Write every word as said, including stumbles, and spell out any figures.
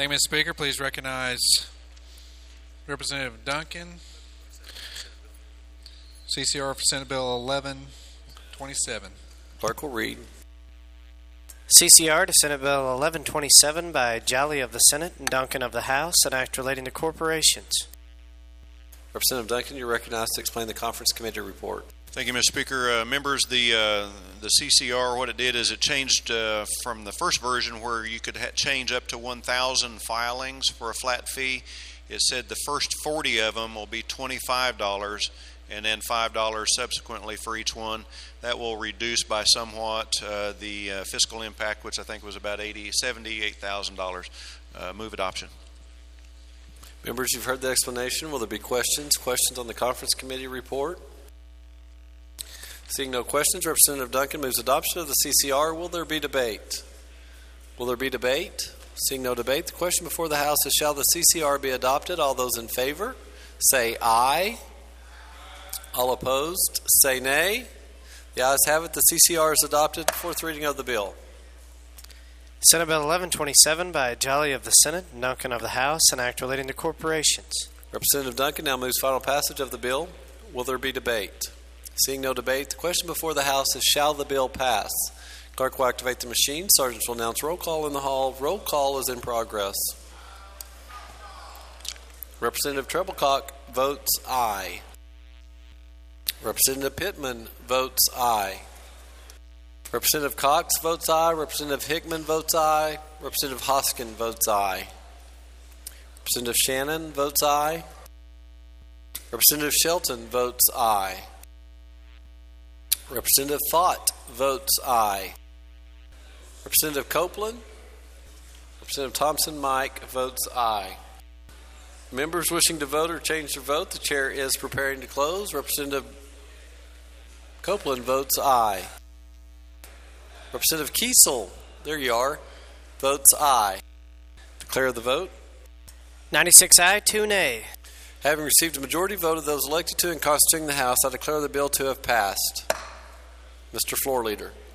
Thank you, Mister Speaker. Please recognize Representative Duncan. C C R for Senate Bill eleven twenty-seven. Clerk will read. C C R to Senate Bill eleven twenty-seven by Jolly of the Senate and Duncan of the House, an act relating to corporations. Representative Duncan, you're recognized to explain the conference committee report. Thank you, Mister Speaker. Uh, members, the uh, the C C R, what it did is it changed uh, from the first version where you could ha- change up to one thousand filings for a flat fee. It said the first forty of them will be twenty-five dollars and then five dollars subsequently for each one. That will reduce by somewhat uh, the uh, fiscal impact, which I think was about eighty, seventy-eight thousand dollars. Uh, move adoption. Members, you've heard the explanation. Will there be questions? Questions on the conference committee report? Seeing no questions, Representative Duncan moves adoption of the C C R. Will there be debate? Will there be debate? Seeing no debate, the question before the House is, shall the C C R be adopted? All those in favor, say aye. All opposed, say nay. The ayes have it. The C C R is adopted. Fourth reading of the bill. Senate Bill eleven twenty-seven by Jolly of the Senate and Duncan of the House, an act relating to corporations. Representative Duncan now moves final passage of the bill. Will there be debate? Seeing no debate, the question before the House is, shall the bill pass? Clerk will activate the machine. Sergeants will announce roll call in the hall. Roll call is in progress. Representative Treblecock votes aye. Representative Pittman votes aye. Representative Cox votes aye. Representative Hickman votes aye. Representative Hoskin votes aye. Representative Shannon votes aye. Representative Shelton votes aye. Representative Fott votes aye. Representative Copeland. Representative Thompson Mike votes aye. Members wishing to vote or change their vote, the chair is preparing to close. Representative Copeland votes aye. Representative Kiesel, there you are, votes aye. Declare the vote. ninety-six aye, two nay. Having received a majority vote of those elected to and constituting the House, I declare the bill to have passed. Mister Floor Leader.